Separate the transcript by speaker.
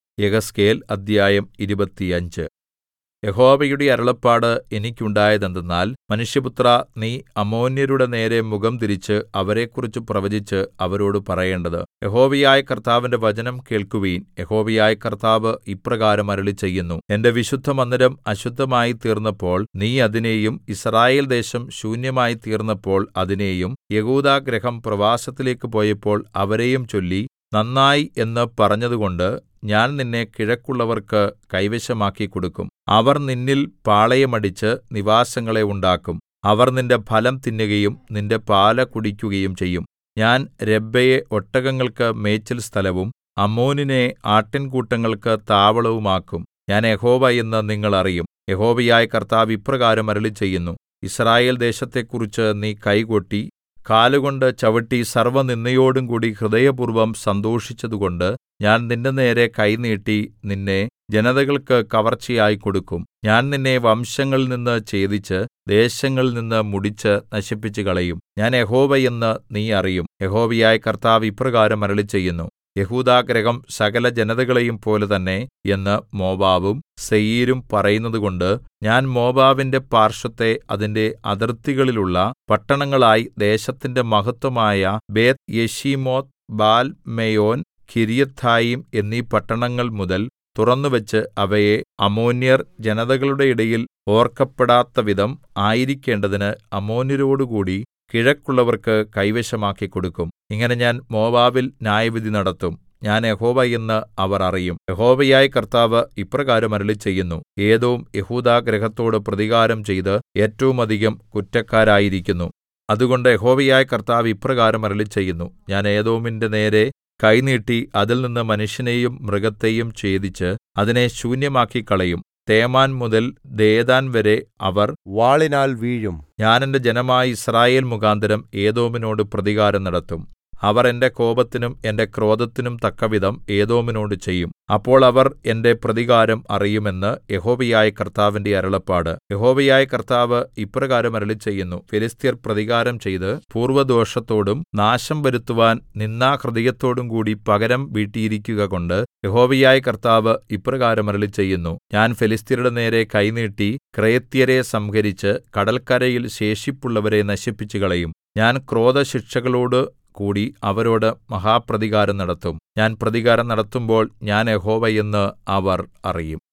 Speaker 1: യെഹെസ്കേൽ അദ്ധ്യായം 25 യഹോവയുടെ അരുളപ്പാട് എനിക്കുണ്ടായതെന്തെന്നാൽ, മനുഷ്യപുത്രാ, നീ അമ്മോന്യരുടെ നേരെ മുഖംതിരിച്ച് അവരെക്കുറിച്ച് പ്രവചിച്ച് അവരോട് പറയേണ്ടത്, യഹോവയായ കർത്താവിന്റെ വചനം കേൾക്കുവിൻ. യഹോവയായ കർത്താവ് ഇപ്രകാരം അരുളിച്ചെയ്യുന്നു, എന്റെ വിശുദ്ധമന്ദിരം അശുദ്ധമായിത്തീർന്നപ്പോൾ നീ അതിനെയും യിസ്രായേൽദേശം ശൂന്യമായിത്തീർന്നപ്പോൾ അതിനെയും യെഹൂദാഗൃഹം പ്രവാസത്തിലേക്ക് പോയപ്പോൾ അവരെയും ചൊല്ലി നന്നായി എന്ന് പറഞ്ഞതുകൊണ്ട് ഞാൻ നിന്നെ കിഴക്കുള്ളവർക്ക് കൈവശമാക്കി കൊടുക്കും. അവർ നിന്നിൽ പാളയമടിച്ച് നിവാസങ്ങളെ ഉണ്ടാക്കും. അവർ നിന്റെ ഫലം തിന്നുകയും നിന്റെ പാല് കുടിക്കുകയും ചെയ്യും. ഞാൻ രബ്ബയെ ഒട്ടകങ്ങൾക്ക് മേച്ചിൽസ്ഥലവും അമ്മോനിനെ ആട്ടിൻകൂട്ടങ്ങൾക്ക് താവളവുമാക്കും. ഞാൻ യഹോവ എന്ന് നിങ്ങൾ അറിയും. യഹോവയായ കർത്താവ് ഇപ്രകാരം അരുളിച്ചെയ്യുന്നു, യിസ്രായേൽ ദേശത്തെക്കുറിച്ച് നീ കൈകൊട്ടി കാലുകൊണ്ട് ചവിട്ടി സർവ്വനിന്ദയോടുംകൂടി ഹൃദയപൂർവ്വം സന്തോഷിച്ചതുകൊണ്ട് ഞാൻ നിന്റെനേരെ കൈ നീട്ടി നിന്നെ ജനതകൾക്ക് കവർച്ചയായി കൊടുക്കും. ഞാൻ നിന്നെ വംശങ്ങളിൽനിന്ന് ഛേദിച്ച് ദേശങ്ങളിൽനിന്ന് മുടിച്ച് നശിപ്പിച്ചുകളയും. ഞാൻ യഹോവ എന്ന് നീ അറിയും. യഹോവയായ കർത്താവ് ഇപ്രകാരം അരുളിച്ചെയ്യുന്നു, യെഹൂദാഗൃഹം സകല ജനതകളെയും പോലെ തന്നെ എന്ന് മോവാബും സേയീരും പറയുന്നതുകൊണ്ട് ഞാൻ മോവാബിന്റെ പാർശ്വത്തെ അതിന്റെ അതിർത്തികളിലുള്ള പട്ടണങ്ങളായി ദേശത്തിന്റെ മഹത്വമായ ബേത്ത്യെശീമോത്ത്, ബാൽമെയോൻ, കിര്യഥയീം എന്നീ പട്ടണങ്ങൾ മുതൽ തുറന്നുവച്ച് അവയെ അമ്മോന്യർ ജനതകളുടെ ഇടയിൽ ഓർക്കപ്പെടാത്തവിധം ആയിരിക്കേണ്ടതിന് അമ്മോന്യരോടുകൂടി കിഴക്കുള്ളവർക്ക് കൈവശമാക്കി കൊടുക്കും. ഇങ്ങനെ ഞാൻ മോവാബിൽ ന്യായവിധി നടത്തും. ഞാൻ യഹോവ എന്ന് അവർ അറിയും. യഹോവയായ കർത്താവ് ഇപ്രകാരം അരുളിച്ചെയ്യുന്നു, ഏദോം യെഹൂദാഗൃഹത്തോട് പ്രതികാരം ചെയ്ത് ഏറ്റവും അധികം കുറ്റക്കാരായിരിക്കുന്നു. അതുകൊണ്ട് യഹോവയായ കർത്താവ് ഇപ്രകാരം അരുളിച്ചെയ്യുന്നു, ഞാൻ ഏദോമിന്റെ നേരെ കൈ നീട്ടി അതിൽനിന്ന് മനുഷ്യനെയും മൃഗത്തെയും ഛേദിച്ച് അതിനെ ശൂന്യമാക്കിക്കളയും. തേമാൻ മുതൽ ദേദാൻ വരെ അവർ വാളിനാൽ വീഴും. ഞാൻ എന്റെ ജനമായ യിസ്രായേൽ മുഖാന്തരം ഏദോമിനോട് പ്രതികാരം നടത്തും. അവർ എന്റെ കോപത്തിനും എന്റെ ക്രോധത്തിനും തക്കവിധം ഏദോമിനോട് ചെയ്യും. അപ്പോൾ അവർ എന്റെ പ്രതികാരം അറിയുമെന്ന് യഹോവയായ കർത്താവിന്റെ അരുളപ്പാട്. യഹോവയായ കർത്താവ് ഇപ്രകാരം അരുളിച്ചെയ്യുന്നു, ഫെലിസ്ത്യർ പ്രതികാരം ചെയ്ത് പൂർവ്വദ്വേഷത്തോടും നാശം വരുത്തുവാൻ നിന്ദാഹൃദയത്തോടും കൂടി പകരം വീട്ടിയിരിക്കുകകൊണ്ട് യഹോവയായ കർത്താവ് ഇപ്രകാരം അരുളിച്ചെയ്യുന്നു, ഞാൻ ഫെലിസ്ത്യരുടെ നേരെ കൈ നീട്ടി ക്രേത്യരെ സംഹരിച്ച് കടൽക്കരയിൽ ശേഷിപ്പുള്ളവരെ നശിപ്പിച്ചുകളയും. ഞാൻ ക്രോധശിക്ഷകളോട് കൂടി അവരോട് മഹാപ്രതികാരം നടത്തും. ഞാൻ പ്രതികാരം നടത്തുമ്പോൾ ഞാൻ യഹോവ എന്ന് അവർ അറിയും.